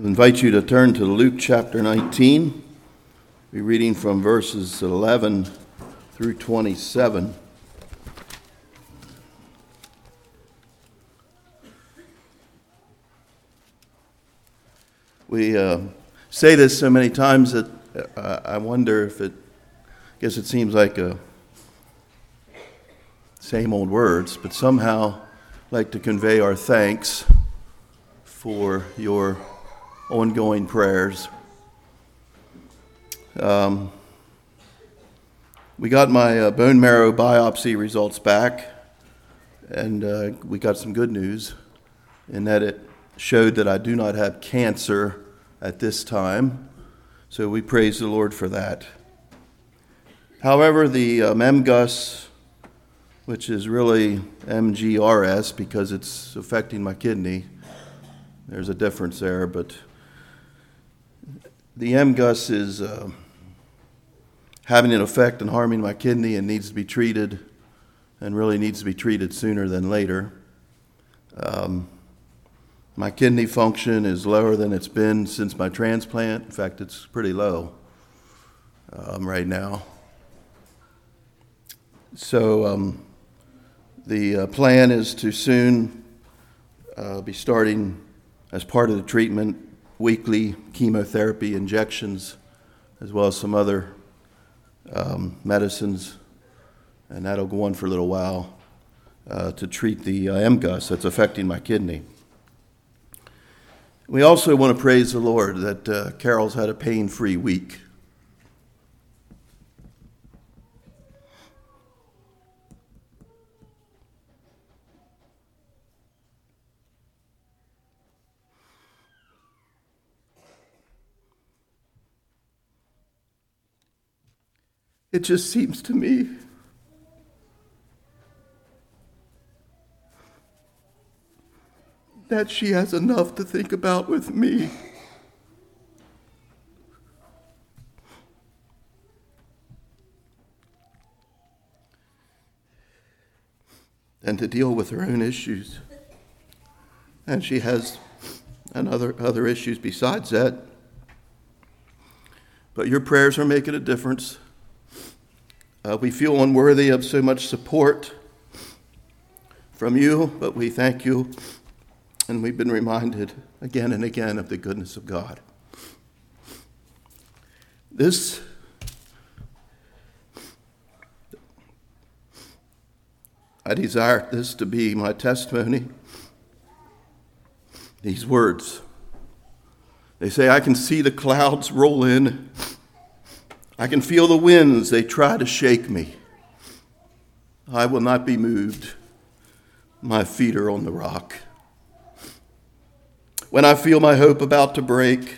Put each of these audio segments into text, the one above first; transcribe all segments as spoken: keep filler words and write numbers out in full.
I invite you to turn to Luke chapter nineteen. We're reading from verses eleven through twenty-seven. We uh, say this so many times that uh, I wonder if it, I guess it seems like a same old words, but somehow like to convey our thanks for your ongoing prayers. Um, we got my uh, bone marrow biopsy results back, and uh, we got some good news in that it showed that I do not have cancer at this time, so we praise the Lord for that. However, the um, M G U S, which is really M G R S because it's affecting my kidney, there's a difference there, but the M G U S is uh, having an effect and harming my kidney and needs to be treated, and really needs to be treated sooner than later. Um, my kidney function is lower than it's been since my transplant. In fact, it's pretty low um, right now. So um, the uh, plan is to soon uh, be starting, as part of the treatment, weekly chemotherapy injections, as well as some other um, medicines, and that'll go on for a little while uh, to treat the uh, M G U S that's affecting my kidney. We also want to praise the Lord that uh, Carol's had a pain-free week. It just seems to me that she has enough to think about with me. And to deal with her own issues. And she has another other issues besides that. But your prayers are making a difference. Uh, we feel unworthy of so much support from you, but we thank you, and we've been reminded again and again of the goodness of God. This I desire this to be my testimony. These words, they say, I can see the clouds roll in. I can feel the winds, they try to shake me. I will not be moved. My feet are on the rock. When I feel my hope about to break,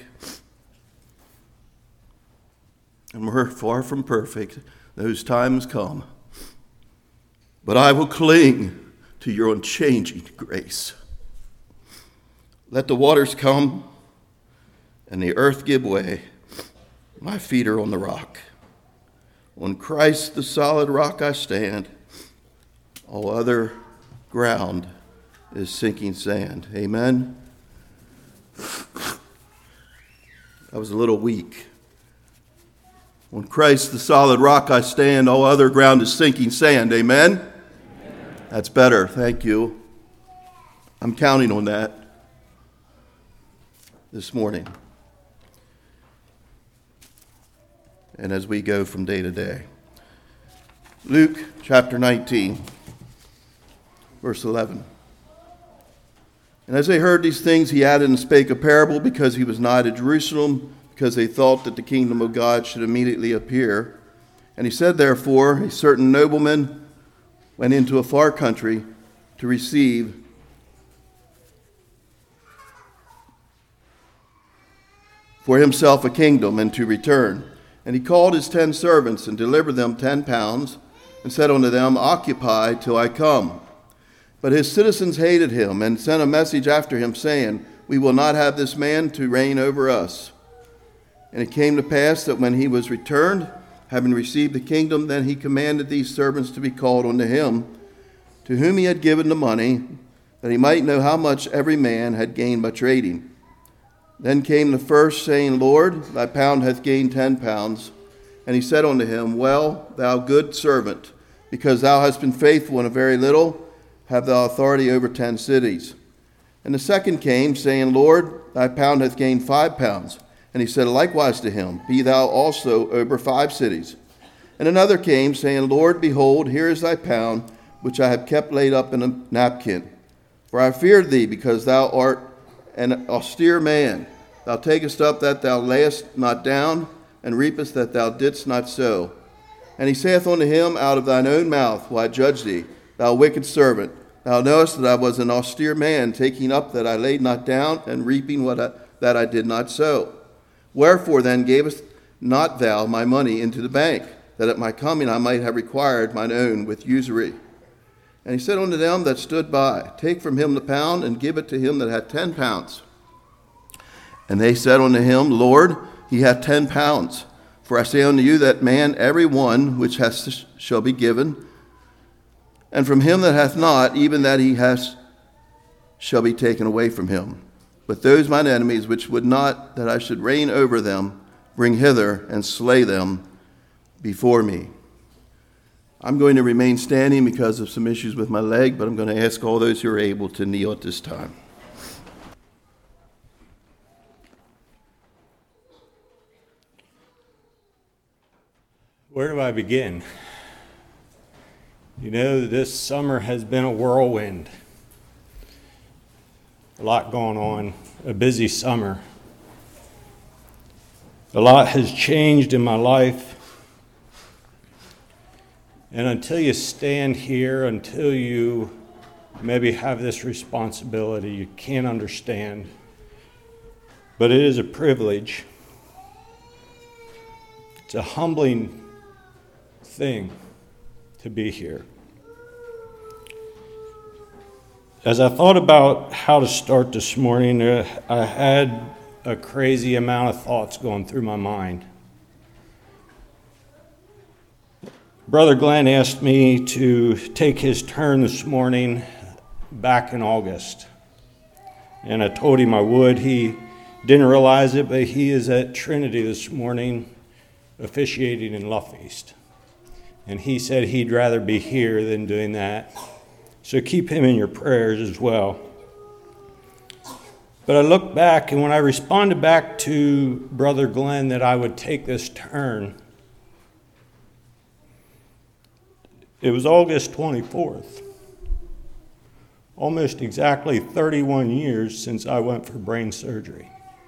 and we're far from perfect, those times come. But I will cling to your unchanging grace. Let the waters come and the earth give way. My feet are on the rock. On Christ, the solid rock, I stand. All other ground is sinking sand. Amen. I was a little weak. On Christ, the solid rock, I stand. All other ground is sinking sand. Amen. Amen. That's better. Thank you. I'm counting on that this morning. And as we go from day to day. Luke chapter nineteen, verse eleven. And as they heard these things, he added and spake a parable, because he was nigh to Jerusalem, because they thought that the kingdom of God should immediately appear. And he said, therefore, a certain nobleman went into a far country to receive for himself a kingdom, and to return. And he called his ten servants, and delivered them ten pounds, and said unto them, Occupy till I come. But his citizens hated him, and sent a message after him, saying, We will not have this man to reign over us. And it came to pass that when he was returned, having received the kingdom, then he commanded these servants to be called unto him, to whom he had given the money, that he might know how much every man had gained by trading. Then came the first, saying, Lord, thy pound hath gained ten pounds. And he said unto him, Well, thou good servant, because thou hast been faithful in a very little, have thou authority over ten cities. And the second came, saying, Lord, thy pound hath gained five pounds. And he said likewise to him, Be thou also over five cities. And another came, saying, Lord, behold, here is thy pound, which I have kept laid up in a napkin. For I feared thee, because thou art an austere man. Thou takest up that thou layest not down, and reapest that thou didst not sow. And he saith unto him, Out of thine own mouth will I judge thee, thou wicked servant. Thou knowest that I was an austere man, taking up that I laid not down, and reaping what I, that I did not sow. Wherefore then gavest not thou my money into the bank, that at my coming I might have required mine own with usury? And he said unto them that stood by, Take from him the pound, and give it to him that had ten pounds. And they said unto him, Lord, he hath ten pounds. For I say unto you that man every one which hath shall be given, and from him that hath not, even that he hath shall be taken away from him. But those mine enemies which would not that I should reign over them, bring hither and slay them before me. I'm going to remain standing because of some issues with my leg, but I'm going to ask all those who are able to kneel at this time. Where do I begin? You know, this summer has been a whirlwind. A lot going on, a busy summer. A lot has changed in my life. And until you stand here, until you maybe have this responsibility, you can't understand. But it is a privilege. It's a humbling thing to be here. As I thought about how to start this morning, uh, I had a crazy amount of thoughts going through my mind. Brother Glenn asked me to take his turn this morning back in August. And I told him I would. He didn't realize it, but he is at Trinity this morning officiating in Luff East. And he said he'd rather be here than doing that. So keep him in your prayers as well. But I looked back, and when I responded back to Brother Glenn that I would take this turn, it was August twenty-fourth. Almost exactly thirty-one years since I went for brain surgery.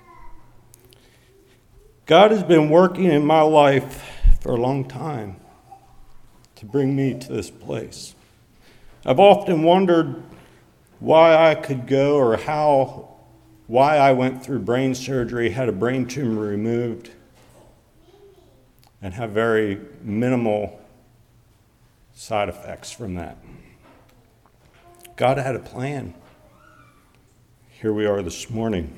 God has been working in my life for a long time to bring me to this place. I've often wondered why I could go or how, why I went through brain surgery, had a brain tumor removed, and have very minimal side effects from that. God had a plan. Here we are this morning.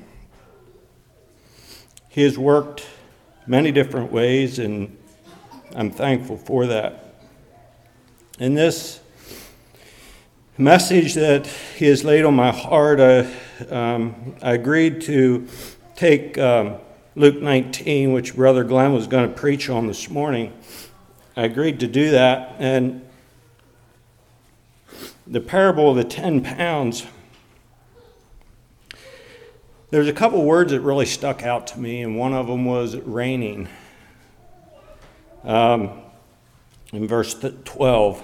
He has worked many different ways, and I'm thankful for that. In this message that he has laid on my heart, I, um, I agreed to take um, Luke nineteen, which Brother Glenn was going to preach on this morning. I agreed to do that, and the parable of the ten pounds, there's a couple words that really stuck out to me, and one of them was raining. Um, in verse twelve,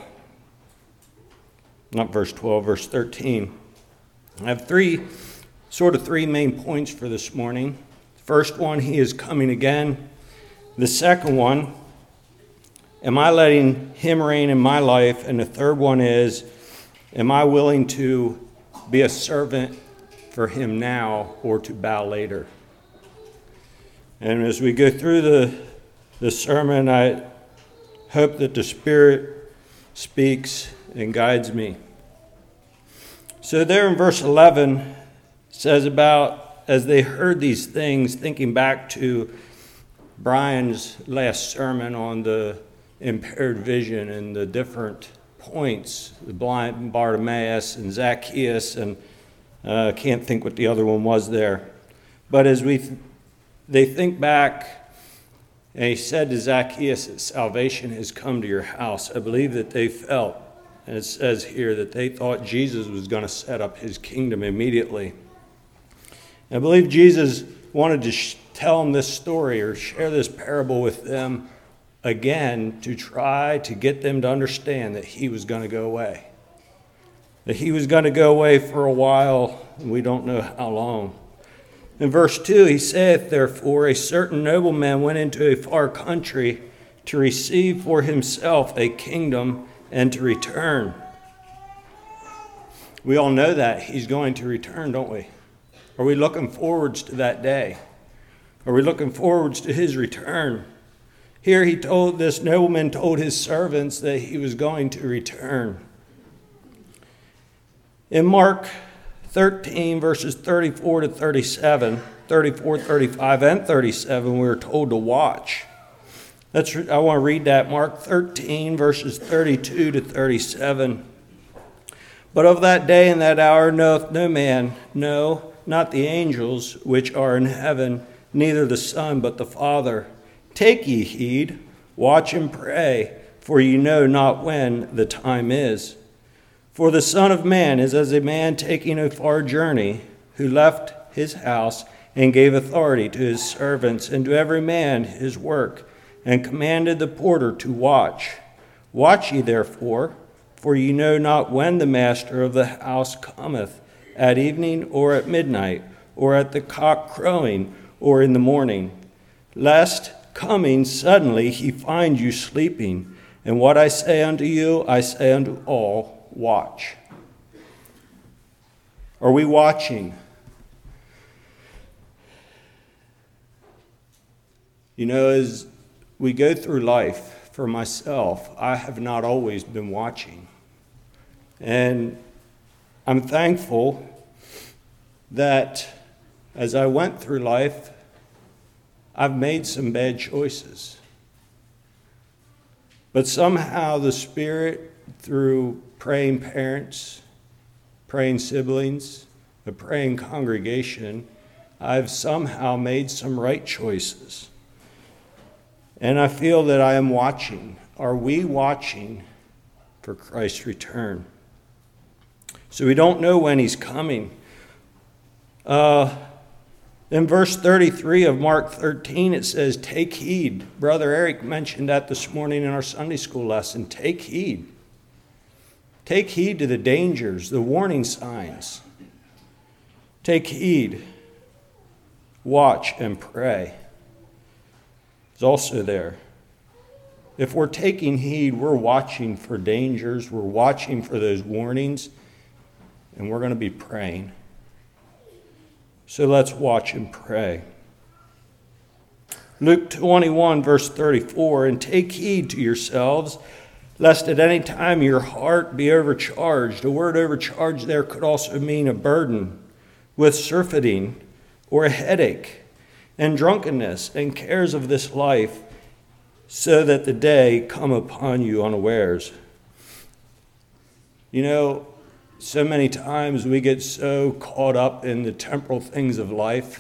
not verse twelve, verse thirteen. I have three, sort of three main points for this morning. First one, he is coming again. The second one, am I letting him reign in my life? And the third one is, am I willing to be a servant for him now or to bow later? And as we go through the, the sermon, I hope that the Spirit speaks and guides me. So there in verse eleven, it says about, as they heard these things, thinking back to Brian's last sermon on the impaired vision and the different points, the blind Bartimaeus and Zacchaeus, and I uh, can't think what the other one was there. But as we, th- they think back, and he said to Zacchaeus that salvation has come to your house, I believe that they felt, and it says here, that they thought Jesus was going to set up his kingdom immediately. I believe Jesus wanted to sh- tell them this story or share this parable with them again to try to get them to understand that he was going to go away. That he was going to go away for a while, and we don't know how long. In verse two, he saith, therefore, a certain nobleman went into a far country to receive for himself a kingdom and to return. We all know that he's going to return, don't we? Are we looking forwards to that day? Are we looking forwards to his return? Here he told, this nobleman told his servants that he was going to return. In Mark thirteen, verses thirty-four to thirty-seven, thirty-four, thirty-five, and thirty-seven, we are told to watch. Let's, I want to read that. Mark thirteen, verses thirty-two to thirty-seven. But of that day and that hour knoweth no man, no, not the angels which are in heaven, neither the Son, but the Father. Take ye heed, watch and pray, for ye know not when the time is. For the Son of Man is as a man taking a far journey, who left his house and gave authority to his servants and to every man his work, and commanded the porter to watch. Watch ye therefore, for ye know not when the master of the house cometh, at evening or at midnight, or at the cock crowing, or in the morning, lest coming suddenly he find you sleeping. And what I say unto you, I say unto all, watch. Are we watching? You know, as we go through life, for myself, I have not always been watching. And I'm thankful that as I went through life, I've made some bad choices. But somehow the Spirit, through praying parents, praying siblings, a praying congregation, I've somehow made some right choices. And I feel that I am watching. Are we watching for Christ's return? So we don't know when he's coming. Uh, in verse thirty-three of Mark thirteen, it says, take heed. Brother Eric mentioned that this morning in our Sunday school lesson. Take heed. Take heed to the dangers, the warning signs. Take heed. Watch and pray. It's also there. If we're taking heed, we're watching for dangers, we're watching for those warnings, and we're going to be praying. So let's watch and pray. Luke twenty-one, verse thirty-four, and take heed to yourselves, lest at any time your heart be overcharged. The word overcharged there could also mean a burden with surfeiting or a headache and drunkenness and cares of this life, so that the day come upon you unawares. You know, so many times we get so caught up in the temporal things of life,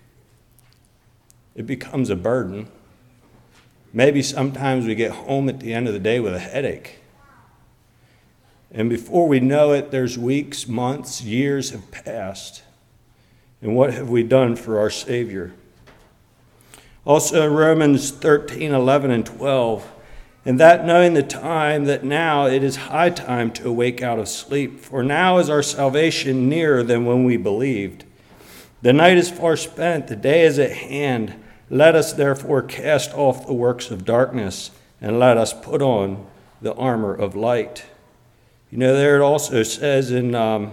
it becomes a burden. Maybe sometimes we get home at the end of the day with a headache. And before we know it, there's weeks, months, years have passed. And what have we done for our Savior? Also Romans thirteen, eleven, and twelve. And that knowing the time, that now it is high time to awake out of sleep. For now is our salvation nearer than when we believed. The night is far spent, the day is at hand. Let us therefore cast off the works of darkness, and let us put on the armor of light. You know, there it also says in um,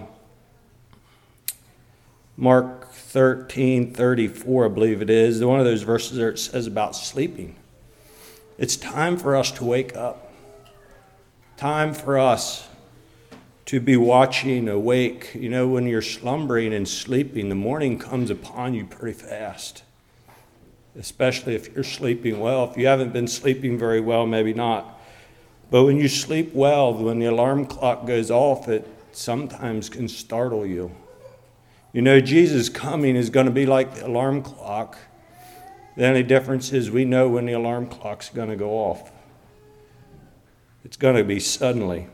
Mark thirteen, thirty-four, I believe it is, one of those verses there it says about sleeping. It's time for us to wake up. Time for us to be watching, awake. You know, when you're slumbering and sleeping, the morning comes upon you pretty fast. Especially if you're sleeping well. If you haven't been sleeping very well, maybe not. But when you sleep well, when the alarm clock goes off, it sometimes can startle you. You know, Jesus' coming is going to be like the alarm clock. The only difference is we know when the alarm clock's going to go off. It's going to be suddenly.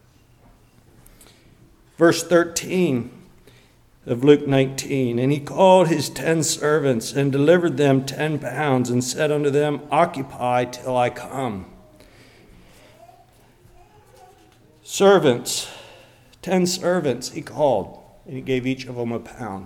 Verse thirteen of Luke nineteen, and he called his ten servants and delivered them ten pounds and said unto them, occupy till I come. Servants, ten servants he called, and he gave each of them a pound.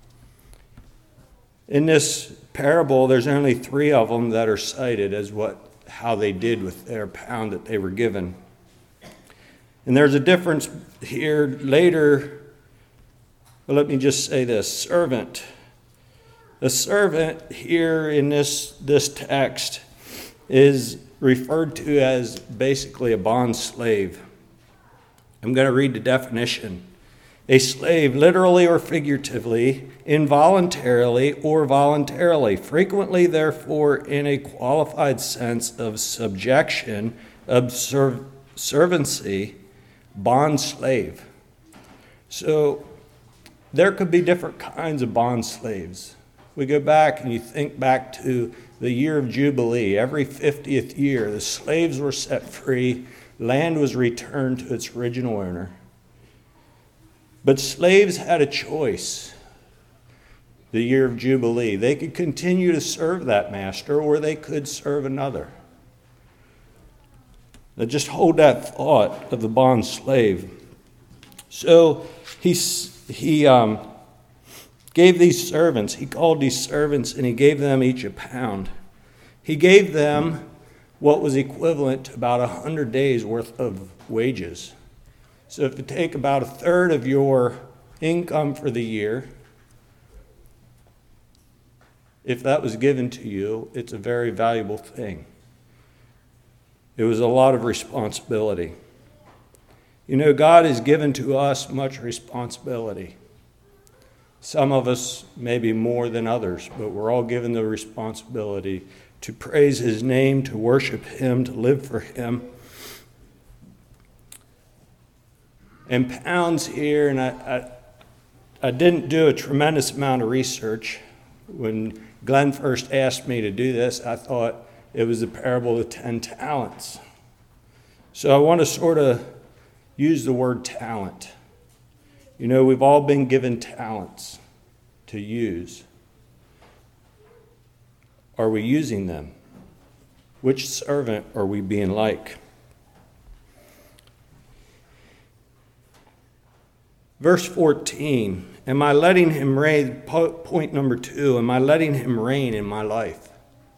In this parable, there's only three of them that are cited as what how they did with their pound that they were given. And there's a difference here later. But let me just say this, servant. The servant here in this, this text is referred to as basically a bond slave. I'm going to read the definition. A slave, literally or figuratively, involuntarily or voluntarily, frequently, therefore, in a qualified sense of subjection, of serv- servancy, bond slave. So there could be different kinds of bond slaves. We go back and you think back to the year of Jubilee. Every fiftieth year, the slaves were set free. Land was returned to its original owner. But slaves had a choice the year of Jubilee. They could continue to serve that master or they could serve another. Now just hold that thought of the bond slave. So he, he um, gave these servants, he called these servants and he gave them each a pound. He gave them what was equivalent to about a hundred days worth of wages. So if you take about a third of your income for the year, if that was given to you, it's a very valuable thing. It was a lot of responsibility. You know, God has given to us much responsibility. Some of us maybe more than others, but we're all given the responsibility to praise his name, to worship him, to live for him. And pounds here, and I, I, I didn't do a tremendous amount of research. When Glenn first asked me to do this, I thought it was the parable of ten talents. So I want to sort of use the word talent. You know, we've all been given talents to use. Are we using them? Which servant are we being like? Verse fourteen, am I letting him reign? Point number two, am I letting him reign in my life?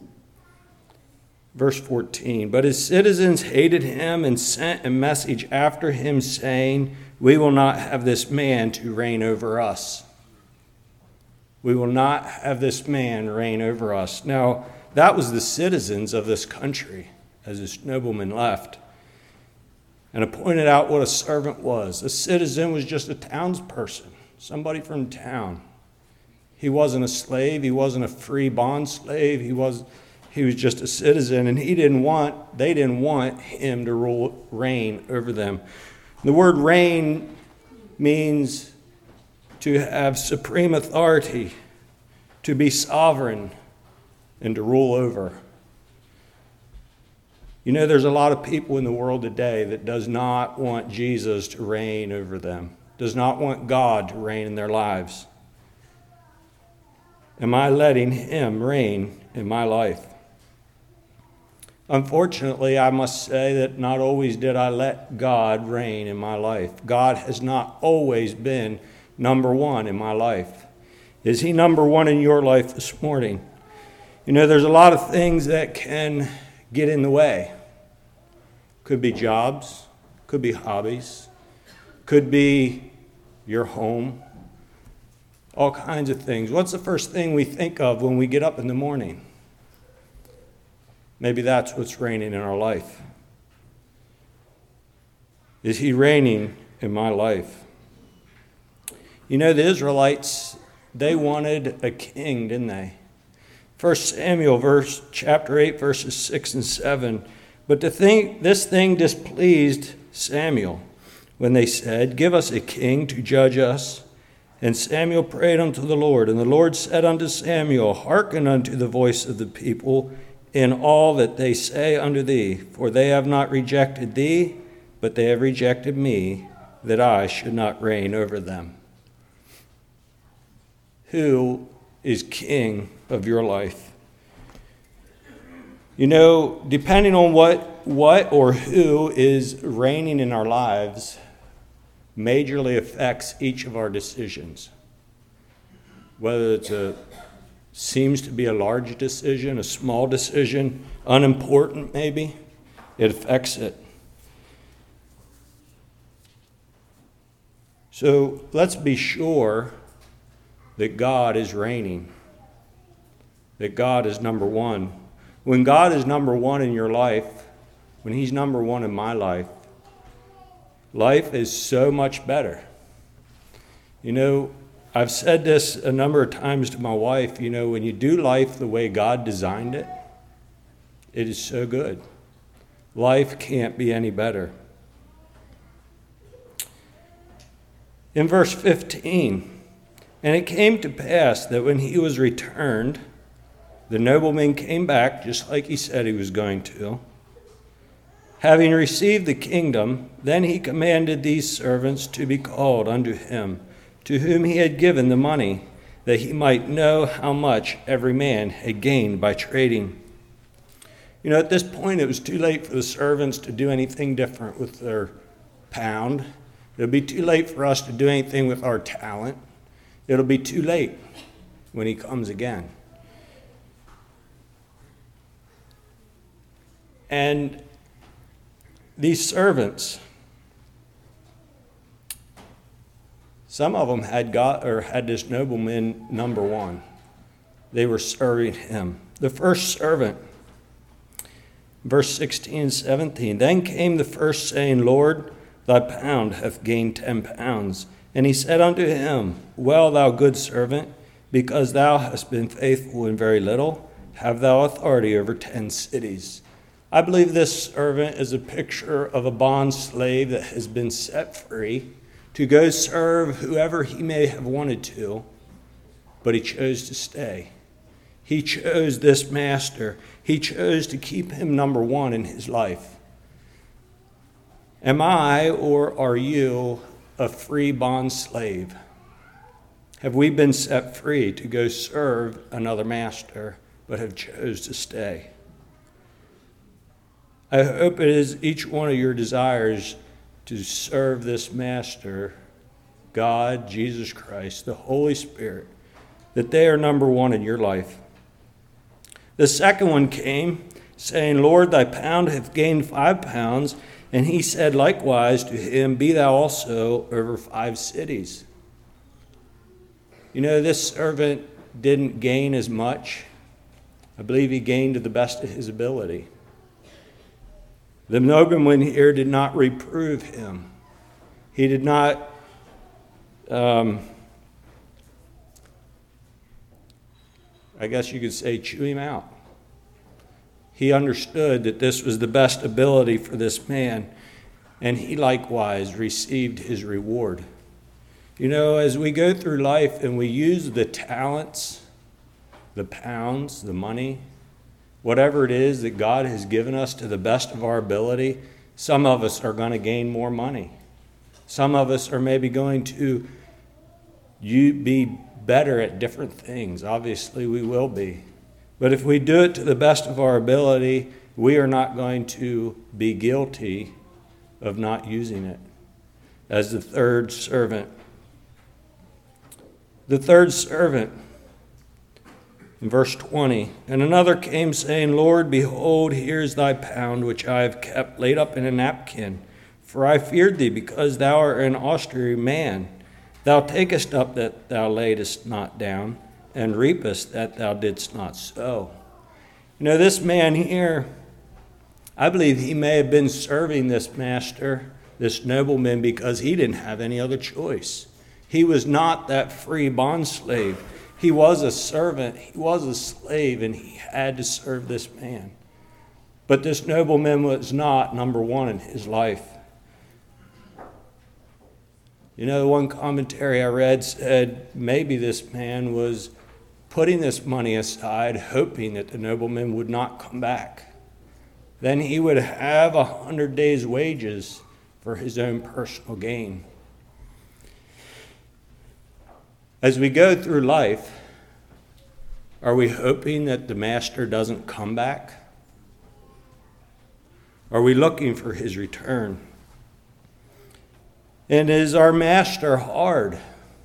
Verse fourteen, but his citizens hated him and sent a message after him saying, we will not have this man to reign over us. We will not have this man reign over us. Now, that was the citizens of this country as this nobleman left. And I pointed out what a servant was. A citizen was just a townsperson, somebody from town. He wasn't a slave. He wasn't a free bond slave. He was, he was just a citizen, and he didn't want, they didn't want him to rule, reign over them. The word reign means to have supreme authority, to be sovereign, and to rule over. You know, there's a lot of people in the world today that does not want Jesus to reign over them, does not want God to reign in their lives. Am I letting him reign in my life? Unfortunately, I must say that not always did I let God reign in my life. God has not always been number one in my life. Is he number one in your life this morning? You know, there's a lot of things that can get in the way. Could be jobs, could be hobbies, could be your home, all kinds of things. What's the first thing we think of when we get up in the morning? Maybe that's what's reigning in our life. Is he reigning in my life? You know, the Israelites, they wanted a king, didn't they? First Samuel, verse chapter eight, verses six and seven. But the thing, this thing displeased Samuel when they said, give us a king to judge us And Samuel prayed unto the Lord, and the Lord said unto Samuel, Hearken unto the voice of the people in all that they say unto thee, for they have not rejected thee, but they have rejected me, that I should not reign over them. Who is king of your life? You know, depending on what, what or who is reigning in our lives, majorly affects each of our decisions. Whether it's a seems to be a large decision, a small decision, unimportant maybe, it affects it. So let's be sure that God is reigning, that God is number one. When God is number one in your life, when He's number one in my life, life is so much better. You know, I've said this a number of times to my wife, you know, when you do life the way God designed it, it is so good. Life can't be any better. In verse fifteen, and it came to pass that when he was returned, the nobleman came back just like he said he was going to. Having received the kingdom, then he commanded these servants to be called unto him, to whom he had given the money, that he might know how much every man had gained by trading. You know, at this point, it was too late for the servants to do anything different with their pound. It'll be too late for us to do anything with our talent. It'll be too late when he comes again. And these servants, some of them had got or had this nobleman number one. They were serving him. The first servant, verse sixteen and seventeen, then came the first, saying, Lord, thy pound hath gained ten pounds. And he said unto him, Well, thou good servant, because thou hast been faithful in very little, have thou authority over ten cities. I believe this servant is a picture of a bond slave that has been set free to go serve whoever he may have wanted to, but he chose to stay. He chose this master. He chose to keep him number one in his life. Am I or are you a free bond slave? Have we been set free to go serve another master, but have chose to stay? I hope it is each one of your desires to serve this master, God, Jesus Christ, the Holy Spirit, that they are number one in your life. The second one came, saying, Lord, thy pound hath gained five pounds. And he said likewise to him, Be thou also over five cities. You know, this servant didn't gain as much. I believe he gained to the best of his ability. The nobleman here did not reprove him. He did not um, I guess you could say chew him out. He understood that this was the best ability for this man, and he likewise received his reward. You know, as we go through life and we use the talents, the pounds, the money, whatever it is that God has given us to the best of our ability, some of us are going to gain more money. Some of us are maybe going to you be better at different things. Obviously, we will be. But if we do it to the best of our ability, we are not going to be guilty of not using it. As the third servant. The third servant, in verse twenty, and another came saying, Lord, behold, here is thy pound, which I have kept laid up in a napkin. For I feared thee, because thou art an austere man. Thou takest up that thou laidest not down, and reapest that thou didst not sow. You know, this man here, I believe he may have been serving this master, this nobleman, because he didn't have any other choice. He was not that free bond slave. He was a servant. He was a slave, and he had to serve this man. But this nobleman was not number one in his life. You know, one commentary I read said maybe this man was putting this money aside, hoping that the nobleman would not come back. Then he would have a hundred days' wages for his own personal gain. As we go through life, are we hoping that the master doesn't come back? Are we looking for his return? And is our master hard?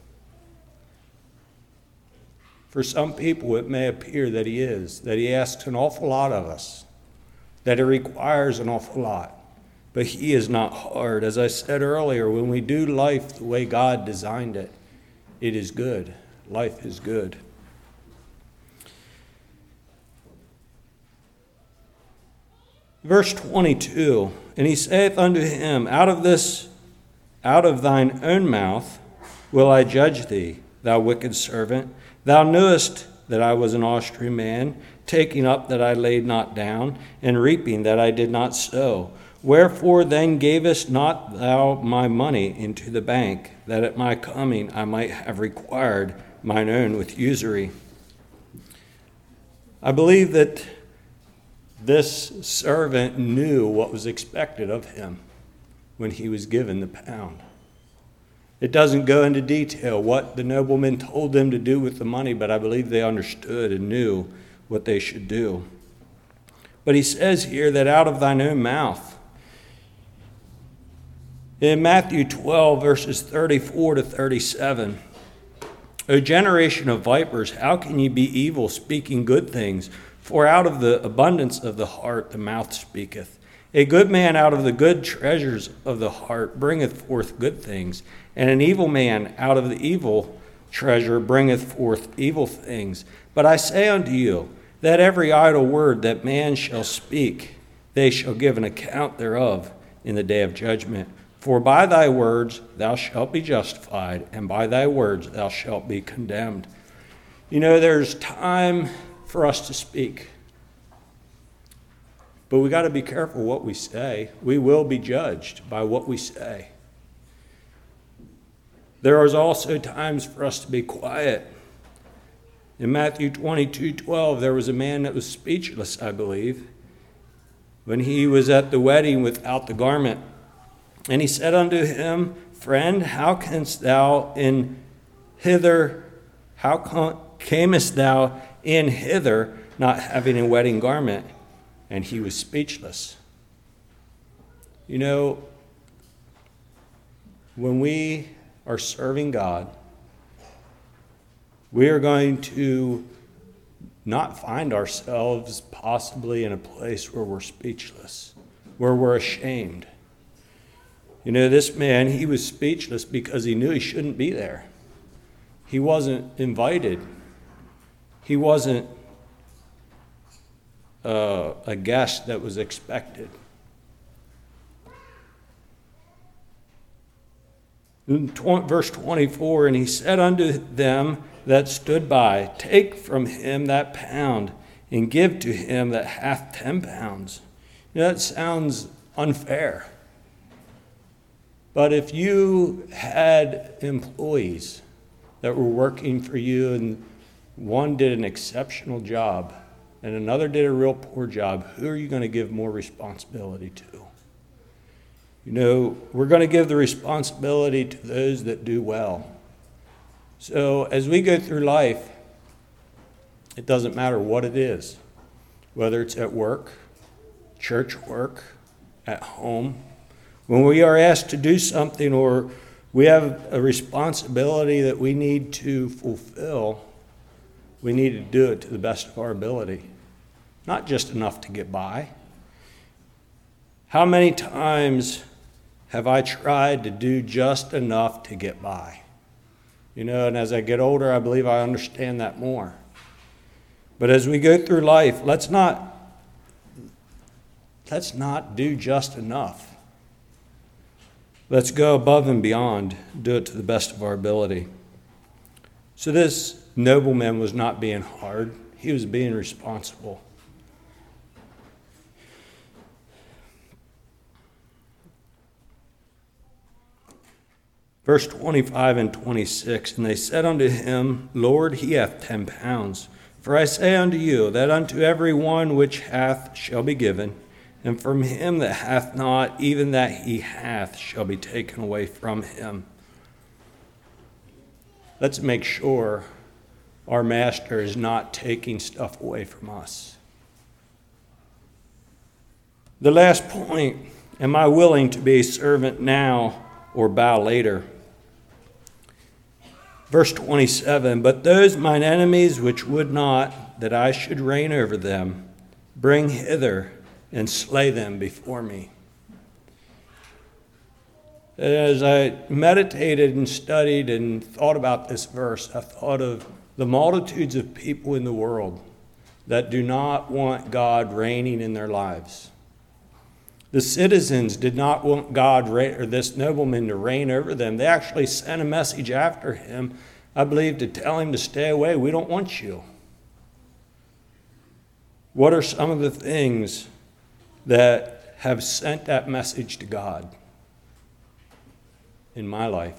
For some people, it may appear that he is, that he asks an awful lot of us, that it requires an awful lot. But he is not hard. As I said earlier, when we do life the way God designed it, it is good. Life is good. Verse twenty-two, and he saith unto him, Out of this, out of thine own mouth will I judge thee, thou wicked servant. Thou knewest that I was an Austrian man, taking up that I laid not down, and reaping that I did not sow. Wherefore then gavest not thou my money into the bank, that at my coming I might have required mine own with usury? I believe that this servant knew what was expected of him when he was given the pound. It doesn't go into detail what the nobleman told them to do with the money, but I believe they understood and knew what they should do. But he says here that out of thine own mouth. In Matthew twelve, verses thirty-four to thirty-seven, O generation of vipers, how can ye be evil, speaking good things? For out of the abundance of the heart the mouth speaketh. A good man out of the good treasures of the heart bringeth forth good things, and an evil man out of the evil treasure bringeth forth evil things. But I say unto you, that every idle word that man shall speak, they shall give an account thereof in the day of judgment. For by thy words thou shalt be justified, and by thy words thou shalt be condemned. You know, there's time for us to speak. But we got to be careful what we say. We will be judged by what we say. There is also times for us to be quiet. In Matthew twenty-two twelve, there was a man that was speechless, I believe, when he was at the wedding without the garment. And he said unto him, Friend, how canst thou in hither, how camest thou in hither, not having a wedding garment? And he was speechless. You know, when we are serving God, we are going to not find ourselves possibly in a place where we're speechless, where we're ashamed. You know, this man, he was speechless because he knew he shouldn't be there. He wasn't invited. He wasn't uh, a guest that was expected. In verse twenty-four, and he said unto them that stood by, Take from him that pound, and give to him that hath ten pounds. You know, that sounds unfair. But if you had employees that were working for you, and one did an exceptional job, and another did a real poor job, who are you going to give more responsibility to? You know, we're going to give the responsibility to those that do well. So as we go through life, it doesn't matter what it is, whether it's at work, church work, at home. When we are asked to do something or we have a responsibility that we need to fulfill, we need to do it to the best of our ability, not just enough to get by. How many times have I tried to do just enough to get by? You know, and as I get older, I believe I understand that more. But as we go through life, let's not, let's not do just enough. Let's go above and beyond, do it to the best of our ability. So this nobleman was not being hard. He was being responsible. Verse twenty-five and twenty-six, and they said unto him, Lord, he hath ten pounds. For I say unto you, that unto every one which hath shall be given, and from him that hath not, even that he hath shall be taken away from him. Let's make sure our master is not taking stuff away from us. The last point, am I willing to be a servant now or bow later? Verse twenty-seven, but those mine enemies which would not that I should reign over them, bring hither and slay them before me. As I meditated and studied and thought about this verse, I thought of the multitudes of people in the world that do not want God reigning in their lives. The citizens did not want God or this nobleman to reign over them. They actually sent a message after him, I believe, to tell him to stay away. We don't want you. What are some of the things that have sent that message to God in my life?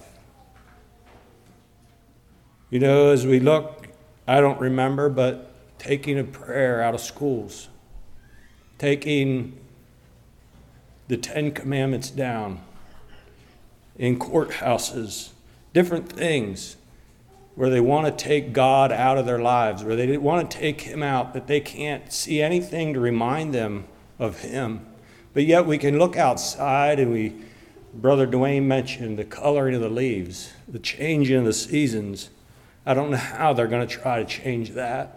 You know, as we look, I don't remember, but taking a prayer out of schools, taking the Ten Commandments down in courthouses, different things where they want to take God out of their lives, where they want to take him out, that they can't see anything to remind them of him. But yet we can look outside, and we, Brother Dwayne mentioned the coloring of the leaves, the changing of the seasons. I don't know how they're going to try to change that.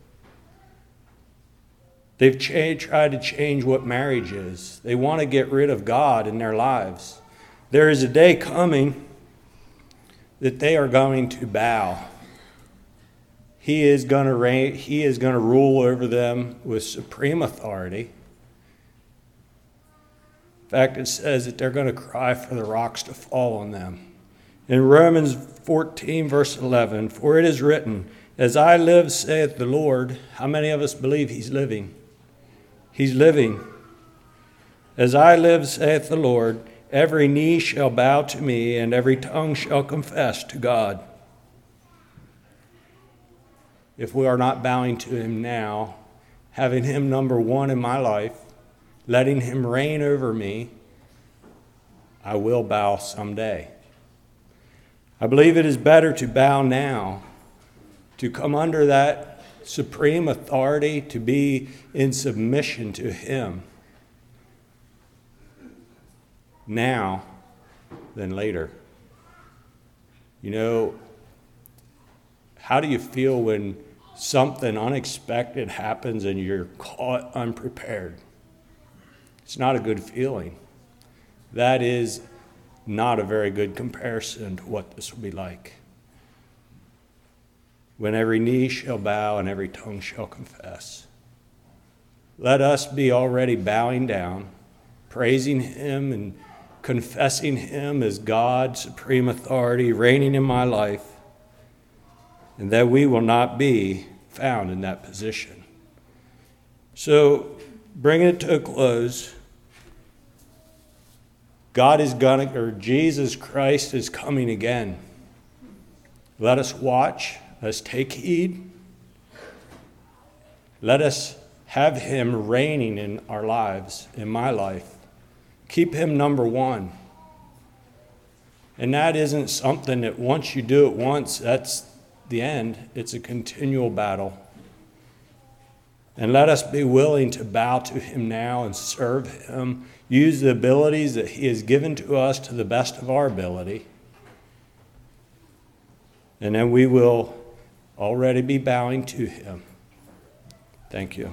They've cha- tried to change what marriage is. They want to get rid of God in their lives. There is a day coming that they are going to bow. He is going to reign, he is going to rule over them with supreme authority. In fact, it says that they're going to cry for the rocks to fall on them. In Romans fourteen, verse eleven, for it is written, as I live, saith the Lord. How many of us believe he's living? He's living. As I live, saith the Lord, every knee shall bow to me, and every tongue shall confess to God. If we are not bowing to him now, having him number one in my life, letting him reign over me, I will bow someday. I believe it is better to bow now, to come under that supreme authority, to be in submission to him now than later. You know, how do you feel when something unexpected happens and you're caught unprepared? It's not a good feeling. That is not a very good comparison to what this will be like. When every knee shall bow and every tongue shall confess. Let us be already bowing down, praising him and confessing him as God, supreme authority, reigning in my life, and that we will not be found in that position. So, bringing it to a close, God is gonna, or Jesus Christ is coming again. Let us watch. Let's take heed. Let us have him reigning in our lives, in my life. Keep him number one. And that isn't something that once you do it once, that's the end. It's a continual battle. And let us be willing to bow to him now and serve him. Use the abilities that he has given to us to the best of our ability. And then we will already be bowing to him. Thank you.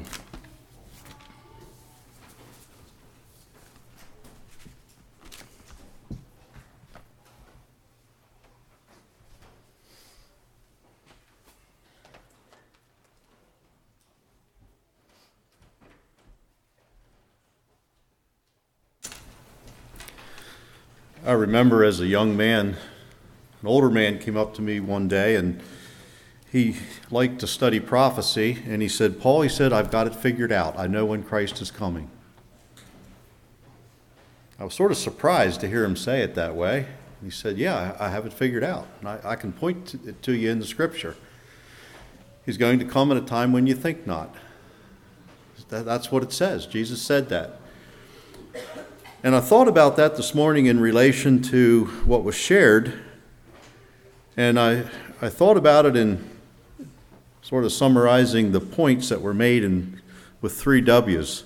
I remember as a young man, an older man came up to me one day, and he liked to study prophecy, and he said, Paul, he said, I've got it figured out. I know when Christ is coming. I was sort of surprised to hear him say it that way. He said, yeah, I have it figured out. And I, I can point to, to you in the Scripture. He's going to come at a time when you think not. That, that's what it says. Jesus said that. And I thought about that this morning in relation to what was shared. And I, I thought about it in sort of summarizing the points that were made in, with three W's.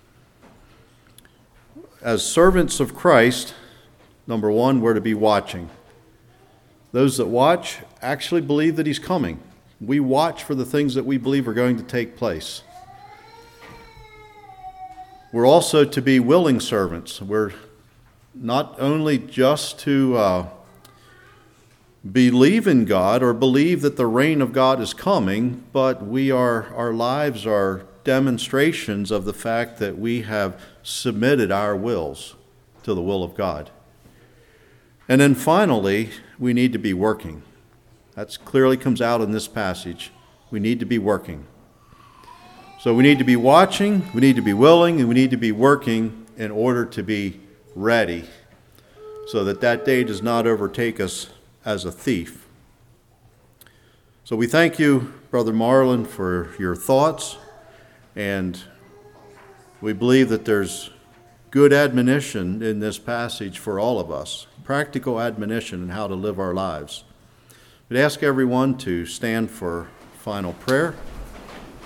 As servants of Christ, number one, we're to be watching. Those that watch actually believe that he's coming. We watch for the things that we believe are going to take place. We're also to be willing servants. We're not only just to uh, believe in God or believe that the reign of God is coming, but we are, our lives are demonstrations of the fact that we have submitted our wills to the will of God. And then finally, we need to be working. That clearly comes out in this passage. We need to be working. So we need to be watching, we need to be willing, and we need to be working in order to be ready so that that day does not overtake us as a thief. So we thank you, Brother Marlon, for your thoughts, and we believe that there's good admonition in this passage for all of us, practical admonition in how to live our lives. We'd ask everyone to stand for final prayer.